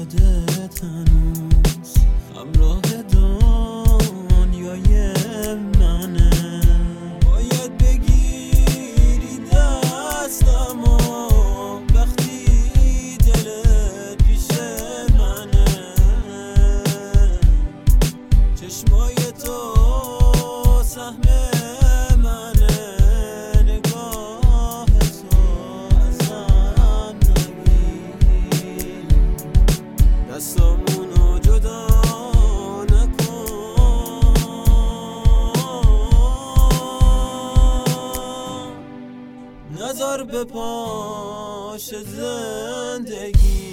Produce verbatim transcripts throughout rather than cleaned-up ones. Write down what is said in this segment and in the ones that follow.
یادت هنوز همراه دنیای منه. باید بگیری دستمو وقتی دلت پیش منه. چشمای تو سهم منه، نگاه تو ازم نگیر، دستامونو جدا نکن. نذار به پاش زندگی.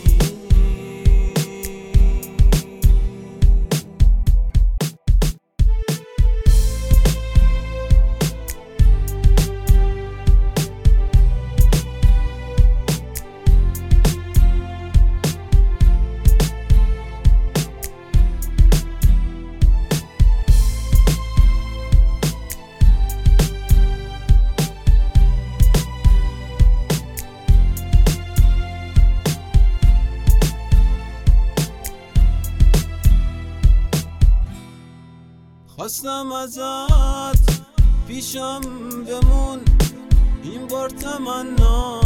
خواستم ازت پیشم بمون، این بار تمنا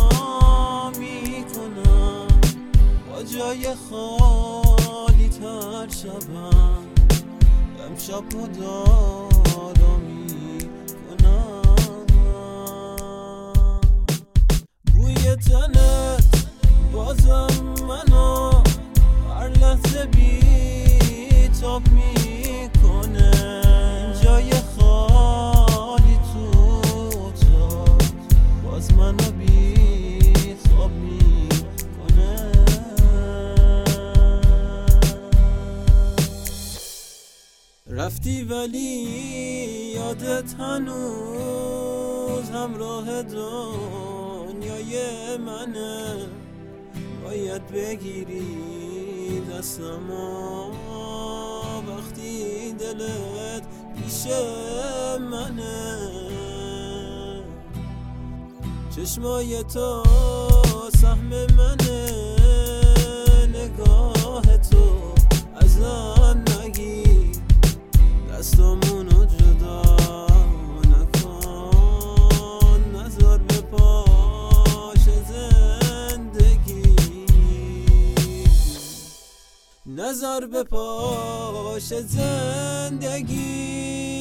میکنم با جای خالی تر شبم، امشب مدارا میکنم. بوی تنت بازم منو هر لحظه بی تاب میکنه. جای خالی تو تو باز منو بی خواب میکنه. رفتی ولی یادت هنوز همراه دنیای منه. باید بگیری دستمو وقتی دلت پیش منه. چشمای تو سهم منه، نگاه تو ازم نگیر، دستامونو جدا نکن. نذار به پاش زندگی، نذار به پاش زندگی.